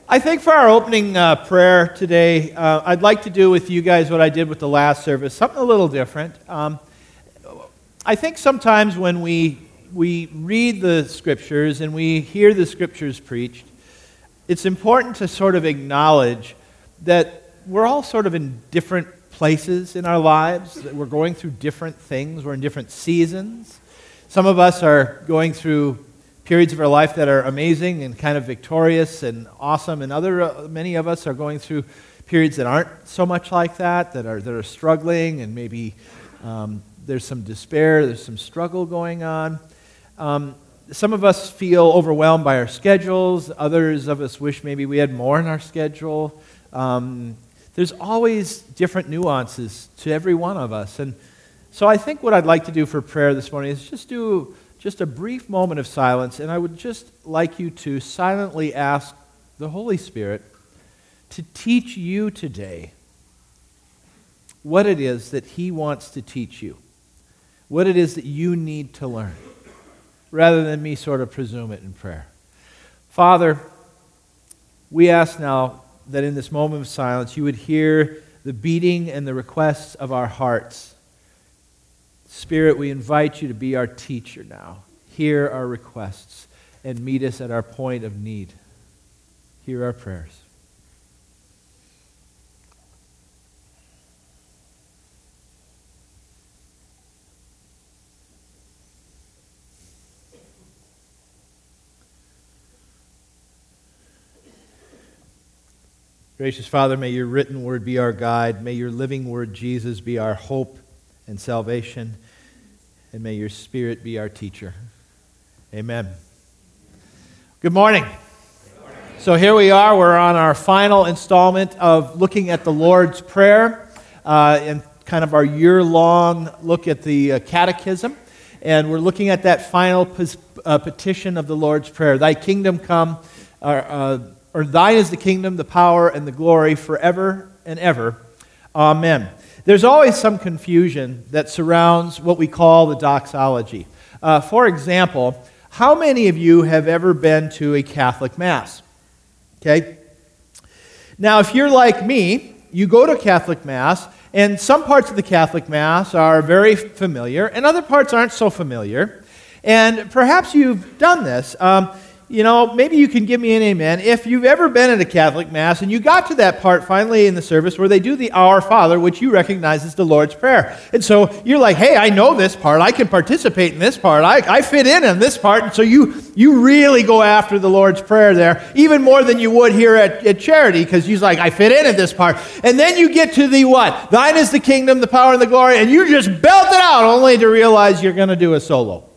I think for our opening prayer today, I'd like to do with you guys what I did with the last service, something a little different. I think sometimes when we read the Scriptures and we hear the Scriptures preached, it's important to sort of acknowledge that we're all sort of in different places in our lives, that we're going through different things, we're in different seasons. Some of us are going through periods of our life that are amazing and kind of victorious and awesome, and many of us are going through periods that aren't so much like that are struggling, and maybe there's some despair, there's some struggle going on. Some of us feel overwhelmed by our schedules. Others of us wish maybe we had more in our schedule. There's always different nuances to every one of us. And so I think what I'd like to do for prayer this morning is just do a brief moment of silence, and I would just like you to silently ask the Holy Spirit to teach you today what it is that He wants to teach you, what it is that you need to learn, rather than me sort of presume it in prayer. Father, we ask now that in this moment of silence you would hear the beating and the requests of our hearts. Spirit, we invite you to be our teacher now. Hear our requests and meet us at our point of need. Hear our prayers. Gracious Father, may your written word be our guide. May your living word, Jesus, be our hope and salvation. And may your Spirit be our teacher. Amen. Good morning. Good morning. So here we are. We're on our final installment of looking at the Lord's Prayer and kind of our year-long look at the Catechism. And we're looking at that final petition of the Lord's Prayer. Thy kingdom come, or thine is the kingdom, the power, and the glory forever and ever. Amen. There's always some confusion that surrounds what we call the doxology. For example, how many of you have ever been to a Catholic Mass? Okay? Now, if you're like me, you go to Catholic Mass, and some parts of the Catholic Mass are very familiar, and other parts aren't so familiar. And perhaps you've done this. Maybe you can give me an amen. If you've ever been at a Catholic Mass and you got to that part finally in the service where they do the Our Father, which you recognize as the Lord's Prayer. And so you're like, hey, I know this part. I can participate in this part. I fit in this part. And so you really go after the Lord's Prayer there, even more than you would here at Charity, because you're like, I fit in this part. And then you get to the what? Thine is the kingdom, the power, and the glory, and you just belt it out only to realize you're going to do a solo.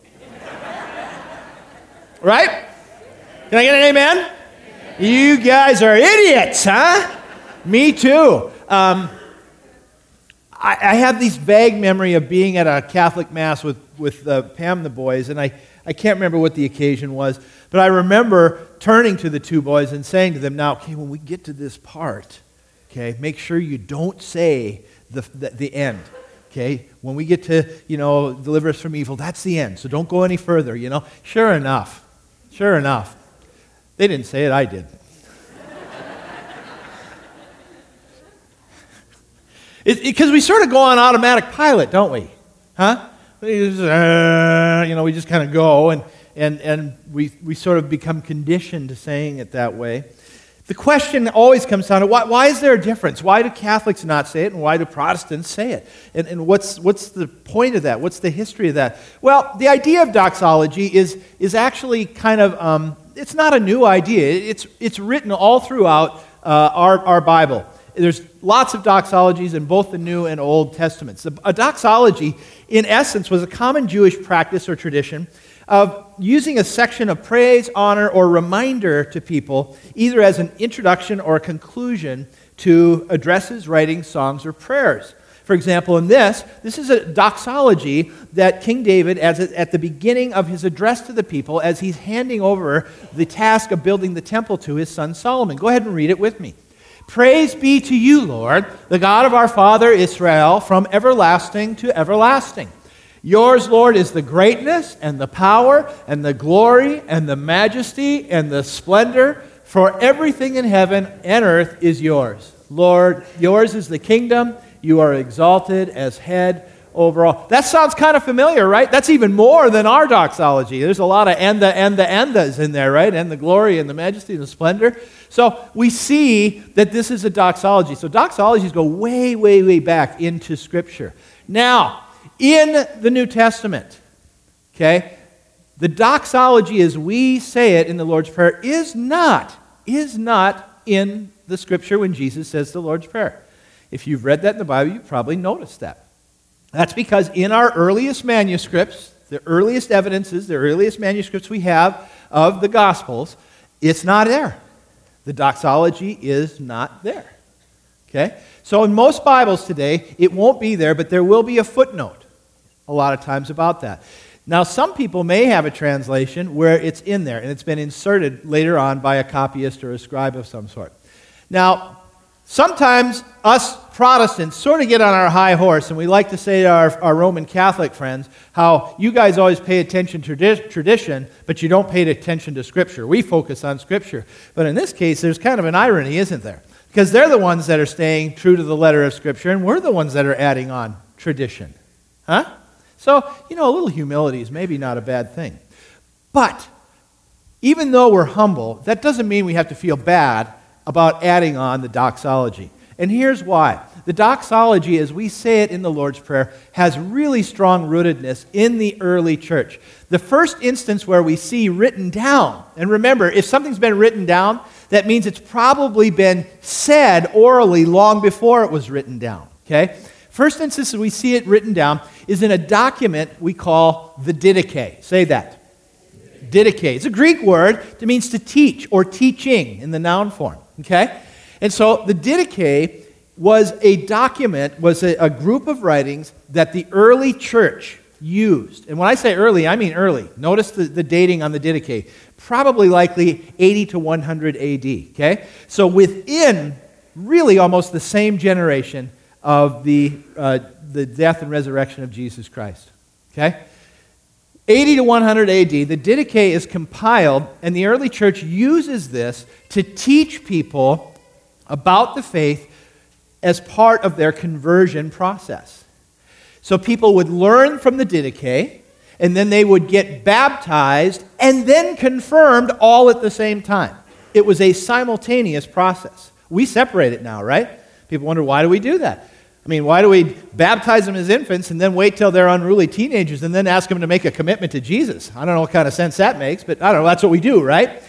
Right? Can I get an amen? Amen? You guys are idiots, huh? Me too. I have this vague memory of being at a Catholic Mass with Pam and the boys, and I can't remember what the occasion was, but I remember turning to the two boys and saying to them, now, okay, when we get to this part, okay, make sure you don't say the end. Okay, when we get to, deliver us from evil, that's the end, so don't go any further, Sure enough. They didn't say it, I did. Because we sort of go on automatic pilot, don't we? Huh? We just kind of go, and we sort of become conditioned to saying it that way. The question always comes down to, why is there a difference? Why do Catholics not say it, and why do Protestants say it? And what's the point of that? What's the history of that? Well, the idea of doxology is actually kind of... it's not a new idea. It's written all throughout our Bible. There's lots of doxologies in both the New and Old Testaments. A doxology, in essence, was a common Jewish practice or tradition of using a section of praise, honor, or reminder to people, either as an introduction or a conclusion to addresses, writings, songs, or prayers. For example, in this is a doxology that King David, at the beginning of his address to the people, as he's handing over the task of building the temple to his son Solomon. Go ahead and read it with me. Praise be to you, Lord, the God of our father Israel, from everlasting to everlasting. Yours, Lord, is the greatness and the power and the glory and the majesty and the splendor, For everything in heaven and earth is yours. Lord, yours is the kingdom. You are exalted as head over all. That sounds kind of familiar, right? That's even more than our doxology. There's a lot of endas in there, right? And the glory and the majesty and the splendor. So we see that this is a doxology. So doxologies go way, way, way back into Scripture. Now, in the New Testament, okay, the doxology as we say it in the Lord's Prayer is not in the Scripture when Jesus says the Lord's Prayer. If you've read that in the Bible, you've probably noticed that. That's because in our earliest manuscripts, the earliest evidences, the earliest manuscripts we have of the Gospels, it's not there. The doxology is not there. Okay? So in most Bibles today, it won't be there, but there will be a footnote a lot of times about that. Now, some people may have a translation where it's in there, and it's been inserted later on by a copyist or a scribe of some sort. Now, sometimes us Protestants sort of get on our high horse, and we like to say to our Roman Catholic friends how you guys always pay attention to tradition, but you don't pay attention to Scripture. We focus on Scripture. But in this case, there's kind of an irony, isn't there? Because they're the ones that are staying true to the letter of Scripture, and we're the ones that are adding on tradition. Huh? So, a little humility is maybe not a bad thing. But even though we're humble, that doesn't mean we have to feel bad about adding on the doxology. And here's why. The doxology, as we say it in the Lord's Prayer, has really strong rootedness in the early church. The first instance where we see written down, and remember, if something's been written down, that means it's probably been said orally long before it was written down. Okay? First instance we see it written down is in a document we call the Didache. Say that. Didache. It's a Greek word that means to teach or teaching in the noun form. Okay? And so the Didache was a document, was a group of writings that the early church used. And when I say early, I mean early. Notice the dating on the Didache. Probably likely 80 to 100 AD. Okay? So within really almost the same generation of the death and resurrection of Jesus Christ. Okay? 80 to 100 AD, the Didache is compiled, and the early church uses this to teach people about the faith as part of their conversion process. So people would learn from the Didache, and then they would get baptized and then confirmed all at the same time. It was a simultaneous process. We separate it now, right? People wonder, why do we do that? I mean, why do we baptize them as infants and then wait till they're unruly teenagers and then ask them to make a commitment to Jesus? I don't know what kind of sense that makes, but I don't know, that's what we do, right?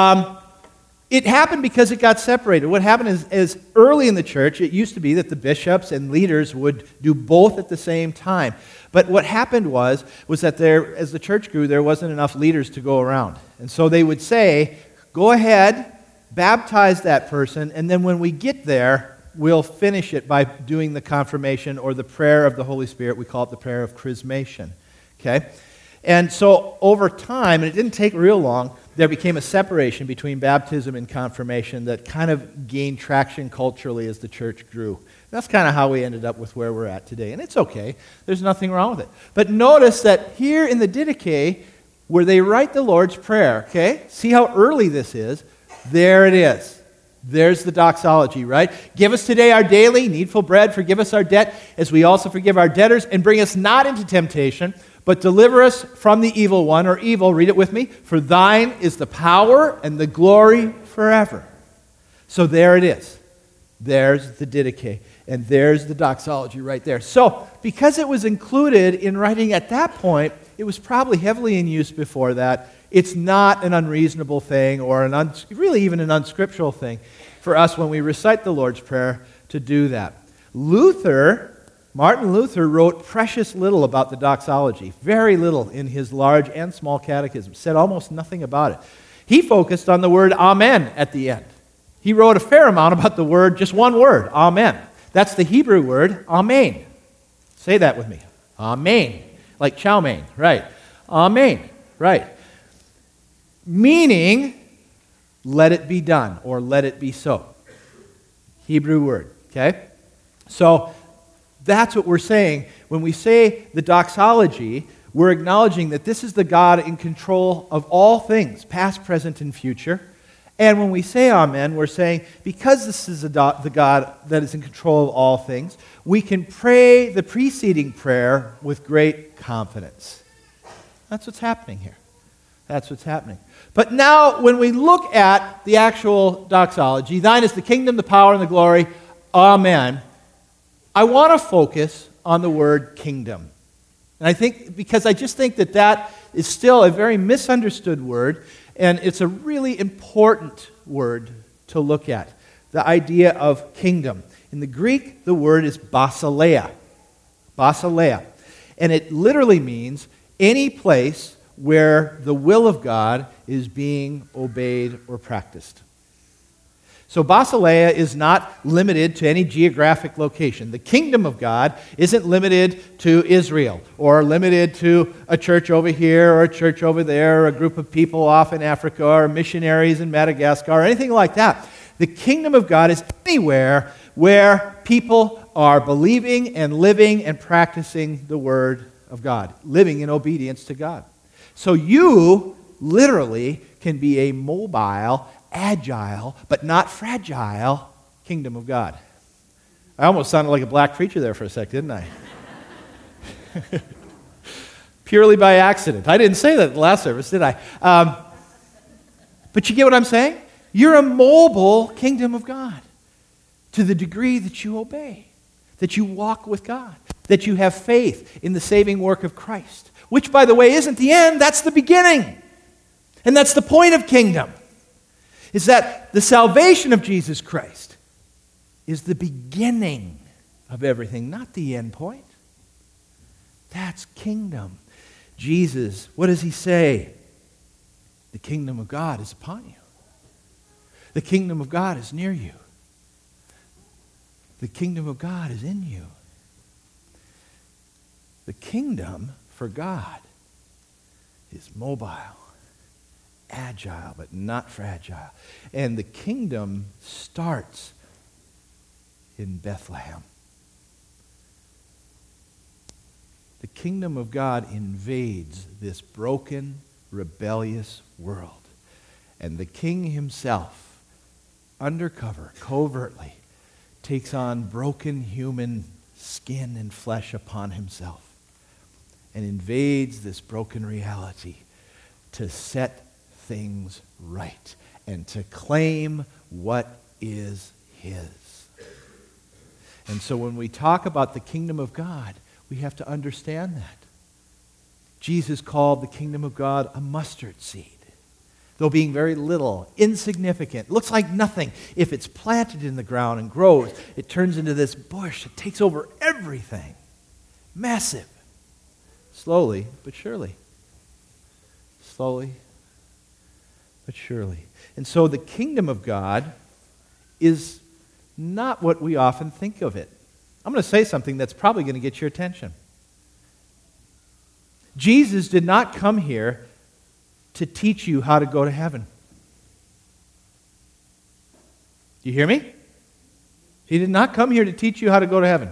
It happened because it got separated. What happened is early in the church, it used to be that the bishops and leaders would do both at the same time. But what happened was that there, as the church grew, there wasn't enough leaders to go around. And so they would say, go ahead, baptize that person, and then when we get there, we'll finish it by doing the confirmation or the prayer of the Holy Spirit. We call it the prayer of chrismation. Okay? And so over time, and it didn't take real long, there became a separation between baptism and confirmation that kind of gained traction culturally as the church grew. That's kind of how we ended up with where we're at today. And it's okay. There's nothing wrong with it. But notice that here in the Didache, where they write the Lord's Prayer, okay? See how early this is? There it is. There's the doxology, right? Give us today our daily needful bread. Forgive us our debt as we also forgive our debtors. And bring us not into temptation, but deliver us from the evil one, or evil. Read it with me. For thine is the power and the glory forever. So there it is. There's the Didache. And there's the doxology right there. So because it was included in writing at that point, it was probably heavily in use before that. It's not an unreasonable thing or really even an unscriptural thing for us when we recite the Lord's Prayer to do that. Martin Luther wrote precious little about the doxology, very little in his large and small catechism, said almost nothing about it. He focused on the word amen at the end. He wrote a fair amount about the word, just one word, amen. That's the Hebrew word, amen. Say that with me. Amen. Like chow mein, right. Amen, right. Meaning, let it be done, or let it be so. Hebrew word, okay? So, that's what we're saying. When we say the doxology, we're acknowledging that this is the God in control of all things, past, present, and future. And when we say amen, we're saying, because this is the God that is in control of all things, we can pray the preceding prayer with great confidence. That's what's happening here. That's what's happening. But now, when we look at the actual doxology, thine is the kingdom, the power, and the glory, amen, I want to focus on the word kingdom. And I think, because I just think that that is still a very misunderstood word, and it's a really important word to look at, the idea of kingdom. In the Greek, the word is basileia. Basileia. And it literally means any place where the will of God is being obeyed or practiced. So Basileia is not limited to any geographic location. The kingdom of God isn't limited to Israel or limited to a church over here or a church over there or a group of people off in Africa or missionaries in Madagascar or anything like that. The kingdom of God is anywhere where people are believing and living and practicing the word of God, living in obedience to God. So you literally can be a mobile, agile, but not fragile kingdom of God. I almost sounded like a black preacher there for a sec, didn't I? Purely by accident. I didn't say that at the last service, did I? But you get what I'm saying? You're a mobile kingdom of God to the degree that you obey, that you walk with God, that you have faith in the saving work of Christ, which, by the way, isn't the end, that's the beginning. And that's the point of kingdom, is that the salvation of Jesus Christ is the beginning of everything, not the end point. That's kingdom. Jesus, what does he say? The kingdom of God is upon you. The kingdom of God is near you. The kingdom of God is in you. The kingdom for God is mobile, agile, but not fragile. And the kingdom starts in Bethlehem. The kingdom of God invades this broken, rebellious world. And the king himself, undercover, covertly, takes on broken human skin and flesh upon himself and invades this broken reality to set things right and to claim what is his. And so when we talk about the kingdom of God, we have to understand that. Jesus called the kingdom of God a mustard seed. Though being very little, insignificant, looks like nothing. If it's planted in the ground and grows, it turns into this bush. It takes over everything. Massive. Slowly, but surely. Slowly, but surely. And so the kingdom of God is not what we often think of it. I'm going to say something that's probably going to get your attention. Jesus did not come here to teach you how to go to heaven. Do you hear me? He did not come here to teach you how to go to heaven.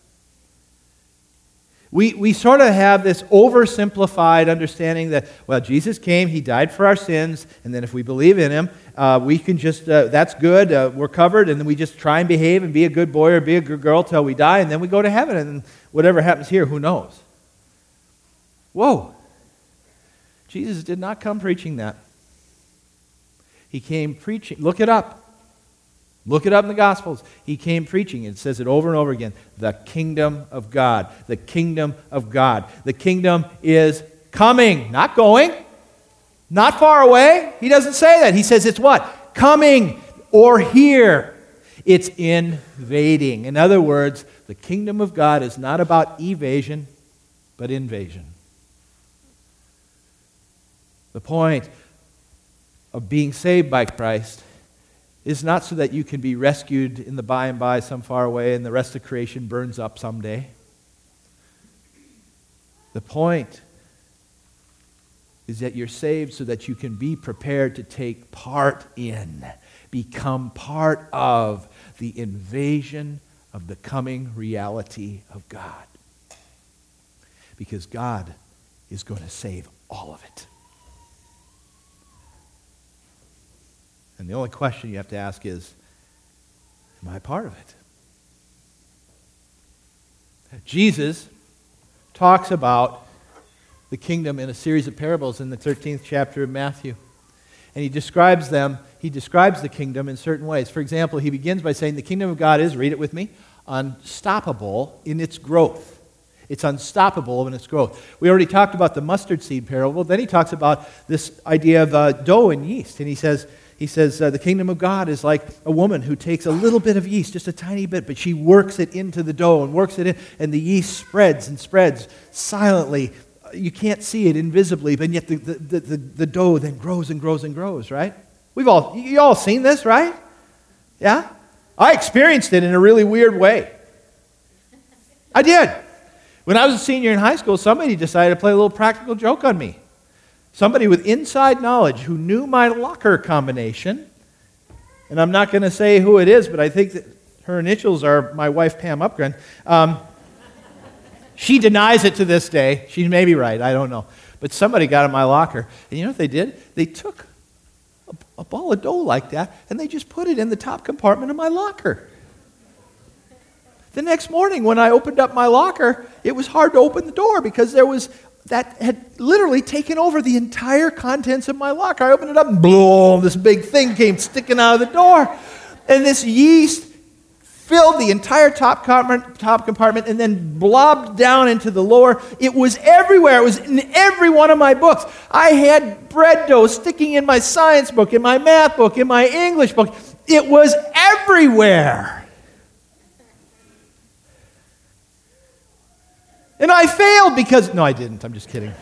We sort of have this oversimplified understanding that, well, Jesus came, he died for our sins, and then if we believe in him, we can just, that's good, we're covered, and then we just try and behave and be a good boy or be a good girl till we die, and then we go to heaven, and whatever happens here, who knows? Whoa. Jesus did not come preaching that. He came preaching, look it up. Look it up in the Gospels. He came preaching, it says it over and over again, the kingdom of God. The kingdom of God. The kingdom is coming, not going, not far away. He doesn't say that. He says it's what? Coming or here. It's invading. In other words, the kingdom of God is not about evasion, but invasion. The point of being saved by Christ is not so that you can be rescued in the by and by some far away and the rest of creation burns up someday. The point is that you're saved so that you can be prepared to take part in, become part of the invasion of the coming reality of God. Because God is going to save all of it. And the only question you have to ask is, am I part of it? Jesus talks about the kingdom in a series of parables in the 13th chapter of Matthew. And he describes the kingdom in certain ways. For example, he begins by saying the kingdom of God is, read it with me, unstoppable in its growth. It's unstoppable in its growth. We already talked about the mustard seed parable. Then he talks about this idea of dough and yeast. And he says the kingdom of God is like a woman who takes a little bit of yeast, just a tiny bit, but she works it into the dough and works it in, and the yeast spreads and spreads silently. You can't see it invisibly, but yet the dough then grows and grows and grows, right? You all seen this, right? Yeah? I experienced it in a really weird way. I did. When I was a senior in high school, somebody decided to play a little practical joke on me. Somebody with inside knowledge who knew my locker combination, and I'm not going to say who it is, but I think that her initials are my wife, Pam Upgren. She denies it to this day. She may be right, I don't know. But somebody got in my locker, and you know what they did? They took a ball of dough like that, and they just put it in the top compartment of my locker. The next morning, when I opened up my locker, it was hard to open the door because that had literally taken over the entire contents of my locker. I opened it up and boom, this big thing came sticking out of the door. And this yeast filled the entire top compartment and then blobbed down into the lower. It was everywhere. It was in every one of my books. I had bread dough sticking in my science book, in my math book, in my English book. It was everywhere. And I failed because... No, I didn't. I'm just kidding.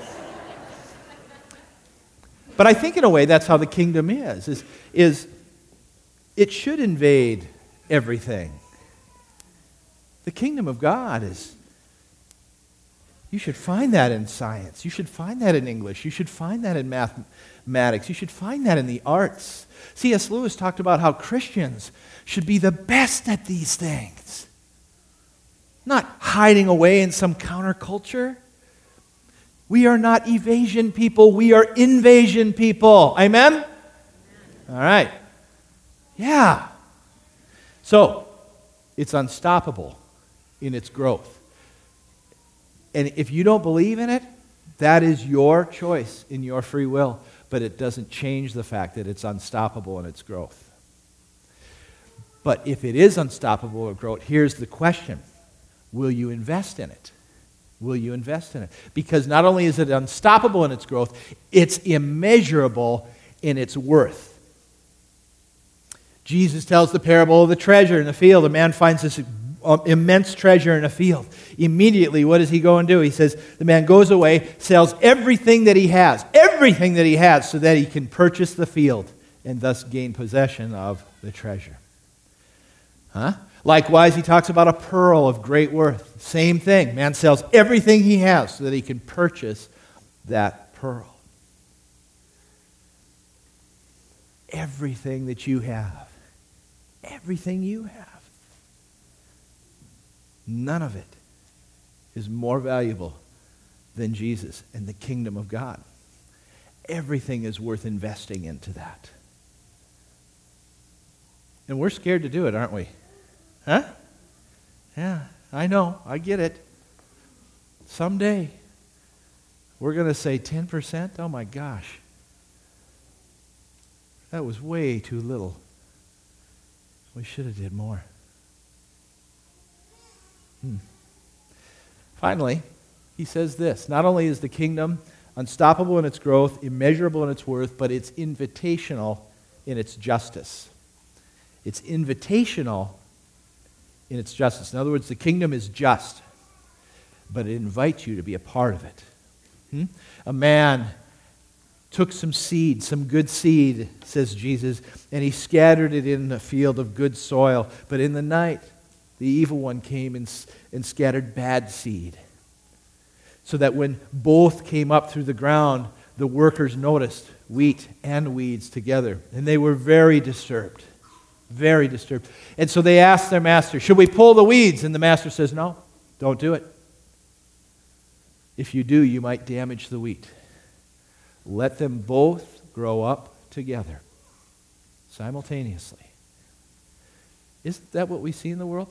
But I think in a way that's how the kingdom is it should invade everything. The kingdom of God is... You should find that in science. You should find that in English. You should find that in mathematics. You should find that in the arts. C.S. Lewis talked about how Christians should be the best at these things. Not hiding away in some counterculture. We are not evasion people. We are invasion people. Amen? All right. Yeah. So, it's unstoppable in its growth. And if you don't believe in it, that is your choice in your free will. But it doesn't change the fact that it's unstoppable in its growth. But if it is unstoppable in growth, here's the question. Will you invest in it? Will you invest in it? Because not only is it unstoppable in its growth, it's immeasurable in its worth. Jesus tells the parable of the treasure in the field. A man finds this immense treasure in a field. Immediately, what does he go and do? He says, the man goes away, sells everything that he has, so that he can purchase the field and thus gain possession of the treasure. Likewise, he talks about a pearl of great worth. Same thing. Man sells everything he has so that he can purchase that pearl. Everything that you have, none of it is more valuable than Jesus and the kingdom of God. Everything is worth investing into that. And we're scared to do it, aren't we? Huh? Yeah, I know. I get it. Someday, we're going to say 10%? Oh my gosh. That was way too little. We should have did more. Finally, he says this. Not only is the kingdom unstoppable in its growth, immeasurable in its worth, but it's invitational in its justice. It's invitational in its justice. In other words, the kingdom is just, but it invites you to be a part of it. A man took some seed, some good seed, says Jesus, and he scattered it in a field of good soil. But in the night, the evil one came and scattered bad seed. So that when both came up through the ground, the workers noticed wheat and weeds together. And they were very disturbed. Very disturbed. And so they asked their master, should we pull the weeds? And the master says, no, don't do it. If you do, you might damage the wheat. Let them both grow up together. simultaneously. Isn't that what we see in the world?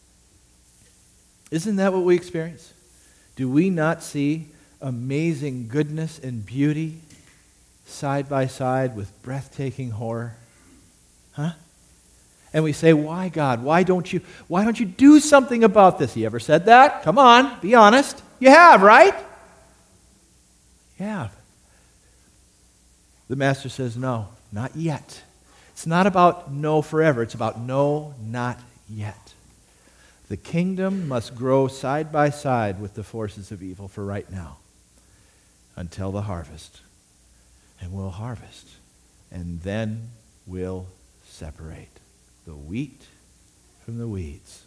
Isn't that what we experience? Do we not see amazing goodness and beauty side by side with breathtaking horror? Huh? And we say, why, God? Why don't you do something about this? You ever said that? Come on, be honest. You have, right? You have. The Master says, no, not yet. It's not about no forever. It's about no, not yet. The kingdom must grow side by side with the forces of evil for right now until the harvest. And we'll harvest. And then we'll separate the wheat from the weeds.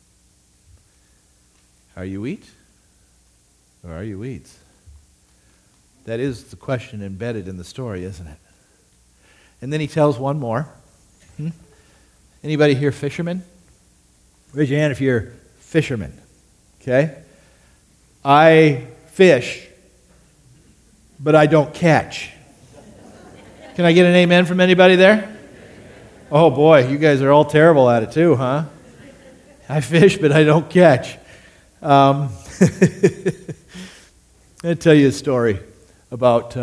Are you wheat or are you weeds? That is the question embedded in the story, isn't it? And then he tells one more. Anybody here fishermen? Raise your hand if you're fishermen. Okay? I fish, but I don't catch. Can I get an amen from anybody there? Oh boy, you guys are all terrible at it too, huh? I fish, but I don't catch. I'm going to tell you a story about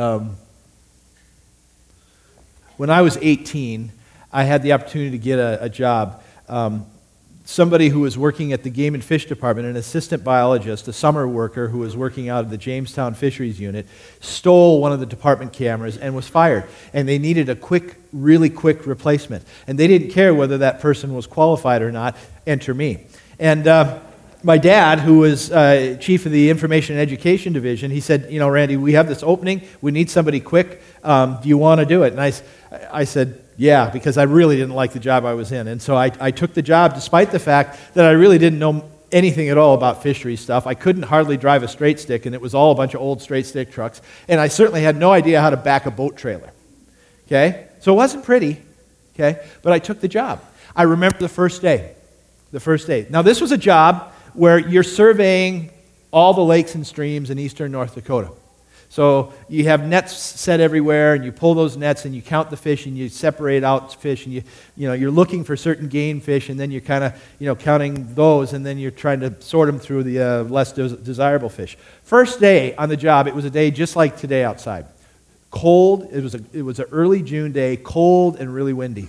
when I was 18, I had the opportunity to get a job. Somebody who was working at the Game and Fish Department, an assistant biologist, a summer worker who was working out of the Jamestown Fisheries Unit, stole one of the department cameras and was fired. And they needed a really quick replacement. And they didn't care whether that person was qualified or not. Enter me. And my dad, who was chief of the Information and Education Division, he said, Randy, we have this opening. We need somebody quick. Do you want to do it? And I said, yeah, because I really didn't like the job I was in. And so I took the job despite the fact that I really didn't know anything at all about fishery stuff. I couldn't hardly drive a straight stick, and it was all a bunch of old straight stick trucks. And I certainly had no idea how to back a boat trailer. Okay? So it wasn't pretty. Okay? But I took the job. I remember the first day. Now, this was a job where you're surveying all the lakes and streams in eastern North Dakota. So you have nets set everywhere, and you pull those nets, and you count the fish, and you separate out fish, and you're looking for certain game fish, and then you're kind of counting those, and then you're trying to sort them through the less desirable fish. First day on the job, it was a day just like today outside. Cold. It was an early June day, cold and really windy.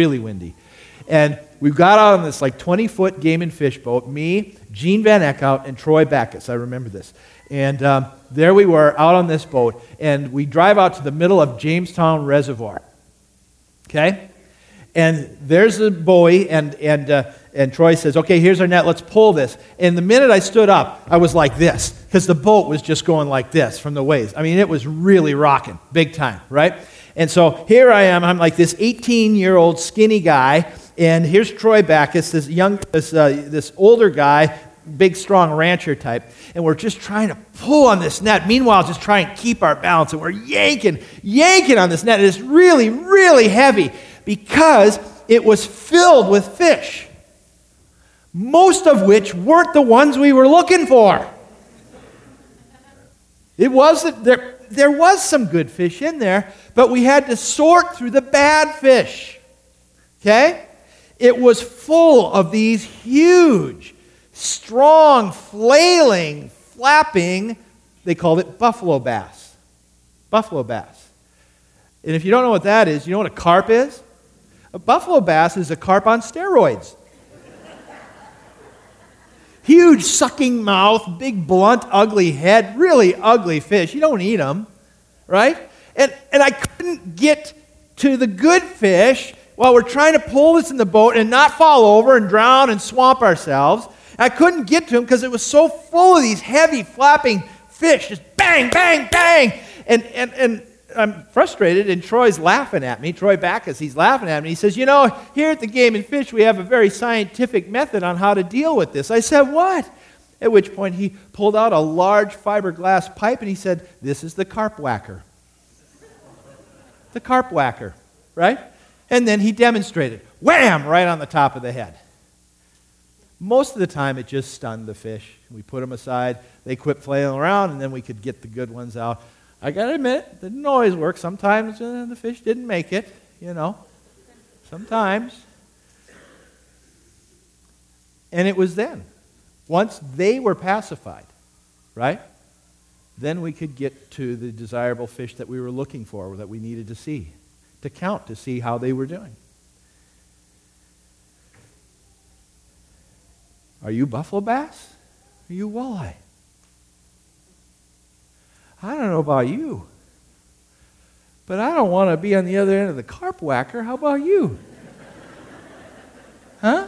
And we got out on this 20-foot game and fish boat, me, Gene Van Eckhout, and Troy Backus. I remember this. And there we were out on this boat, and we drive out to the middle of Jamestown Reservoir. Okay? And there's a buoy, and Troy says, okay, here's our net, let's pull this. And the minute I stood up, I was like this, because the boat was just going like this from the waves. I mean, it was really rocking, big time, right? And so here I am, I'm like this 18-year-old skinny guy, and here's Troy Backus, this older guy, big, strong rancher type, and we're just trying to pull on this net. Meanwhile, just trying to keep our balance, and we're yanking on this net. And it's really, really heavy because it was filled with fish, most of which weren't the ones we were looking for. There was some good fish in there, but we had to sort through the bad fish. Okay? It was full of these huge, strong, flailing, flapping, they called it buffalo bass. Buffalo bass. And if you don't know what that is, you know what a carp is? A buffalo bass is a carp on steroids. Huge sucking mouth, big blunt, ugly head, really ugly fish. You don't eat them, right? And I couldn't get to the good fish while we're trying to pull this in the boat and not fall over and drown and swamp ourselves. I couldn't get to him because it was so full of these heavy flapping fish, just bang, bang, bang. And I'm frustrated, and Troy's laughing at me. Troy Backus, he's laughing at me. He says, here at the Game and Fish, we have a very scientific method on how to deal with this. I said, what? At which point he pulled out a large fiberglass pipe, and he said, this is the carp whacker. The carp whacker, right? And then he demonstrated, wham, right on the top of the head. Most of the time, it just stunned the fish. We put them aside, they quit flailing around, and then we could get the good ones out. I got to admit, it didn't always work. Sometimes the fish didn't make it, Sometimes. And it was then. Once they were pacified, right? Then we could get to the desirable fish that we were looking for, that we needed to see, to count, to see how they were doing. Are you buffalo bass? Are you walleye? I don't know about you, but I don't want to be on the other end of the carp whacker. How about you? Huh?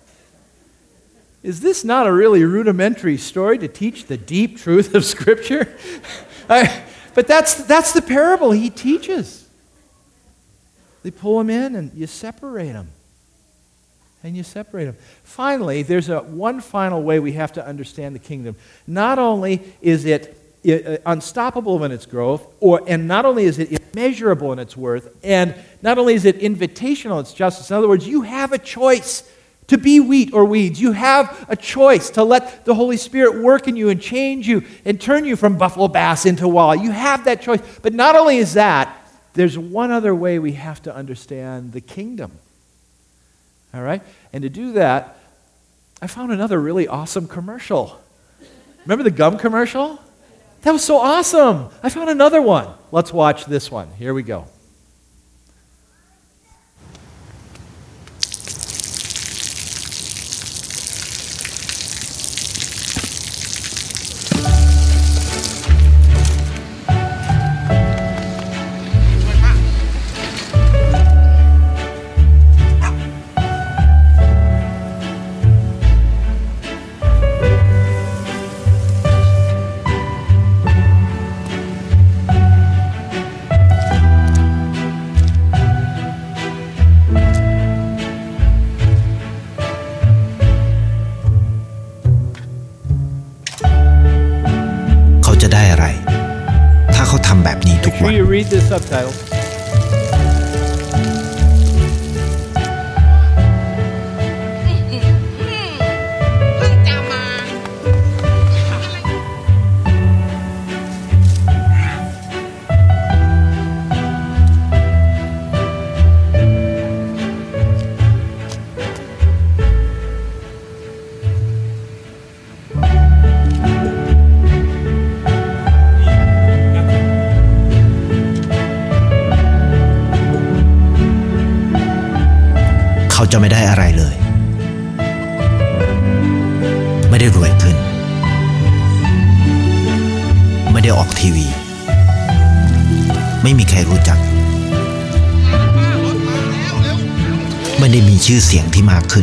Is this not a really rudimentary story to teach the deep truth of Scripture? But that's the parable he teaches. They pull him in and you separate them. And you separate them. Finally, there's one final way we have to understand the kingdom. Not only is it unstoppable in its growth, and not only is it immeasurable in its worth, and not only is it invitational in its justice. In other words, you have a choice to be wheat or weeds. You have a choice to let the Holy Spirit work in you and change you and turn you from buffalo bass into walleye. You have that choice. But not only is that, there's one other way we have to understand the kingdom. All right? And to do that, I found another really awesome commercial. Remember the gum commercial? That was so awesome. I found another one. Let's watch this one. Here we go. Make sure you read the subtitles. จะไม่ได้อะไรเลยไม่ได้รวยขึ้นไม่ได้ออกทีวีไม่มีใครรู้จักไม่ได้มีชื่อเสียงที่มากขึ้น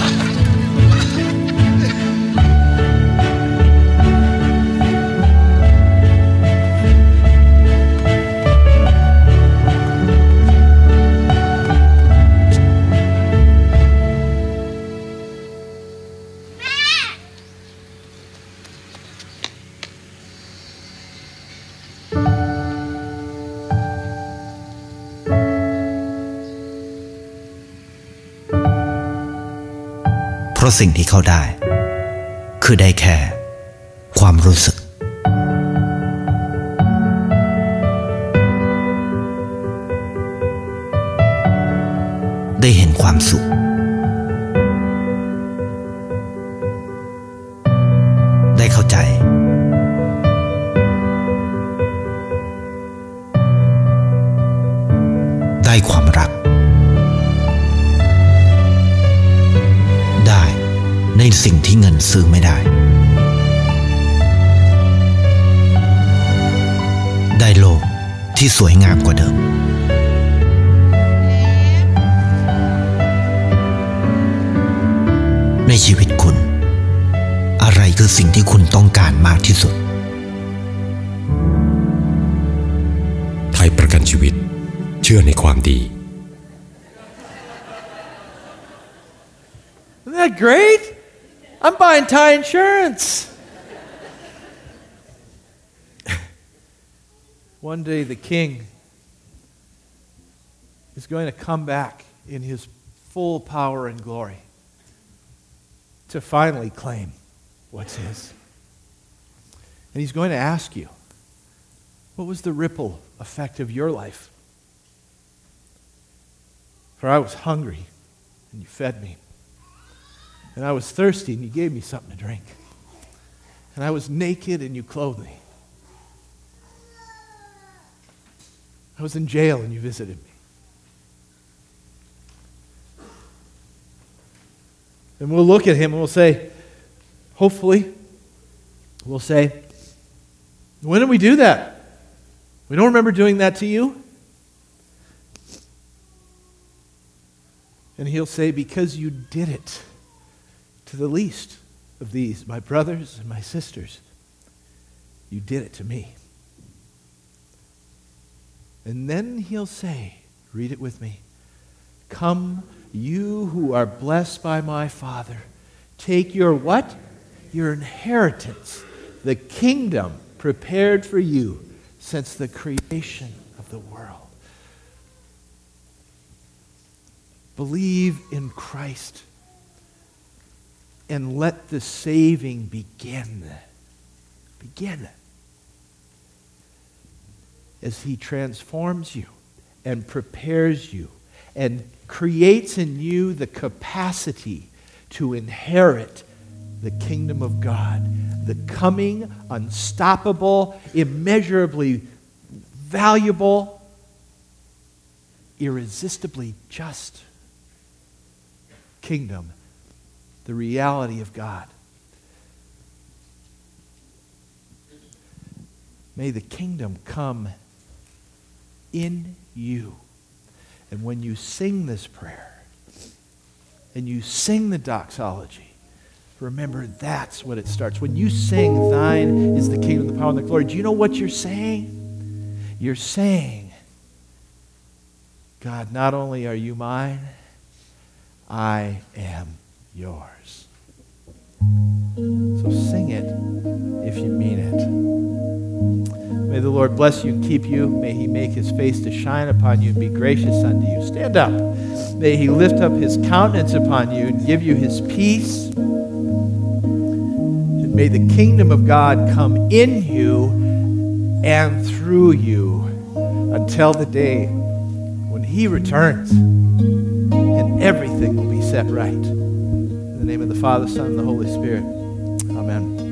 เพราะสิ่งที่เขาได้คือได้แค่ความรู้สึกได้เห็นความสุขได้เข้าใจได้ความรักในสิ่งที่เงินซื้อไม่ได้ได้โลกที่สวยงามกว่าเดิมในชีวิตคุณอะไรคือสิ่งที่คุณต้องการมากที่สุดไทยประกันชีวิตเชื่อในความดี Isn't that great? I'm buying Thai insurance. One day the king is going to come back in his full power and glory to finally claim what's his. And he's going to ask you, what was the ripple effect of your life? For I was hungry, and you fed me. And I was thirsty, and you gave me something to drink. And I was naked, and you clothed me. I was in jail, and you visited me. And we'll look at him, and we'll say, hopefully, we'll say, when did we do that? We don't remember doing that to you. And he'll say, because you did it to the least of these, my brothers and my sisters, you did it to me. And then he'll say, read it with me, come, you who are blessed by my Father, take your what? Your inheritance, the kingdom prepared for you since the creation of the world. Believe in Christ and let the saving begin. Begin. As he transforms you and prepares you and creates in you the capacity to inherit the kingdom of God, the coming, unstoppable, immeasurably valuable, irresistibly just kingdom, the reality of God. May the kingdom come in you. And when you sing this prayer and you sing the doxology, remember that's what it starts. When you sing, thine is the kingdom, the power, and the glory, do you know what you're saying? You're saying, God, not only are you mine, I am yours. So sing it if you mean it. May the Lord bless you and keep you. May he make his face to shine upon you and be gracious unto you. Stand up. May he lift up his countenance upon you and give you his peace. And may the kingdom of God come in you and through you until the day when he returns and everything will be set right. In the name of the Father, Son, and the Holy Spirit. Amen.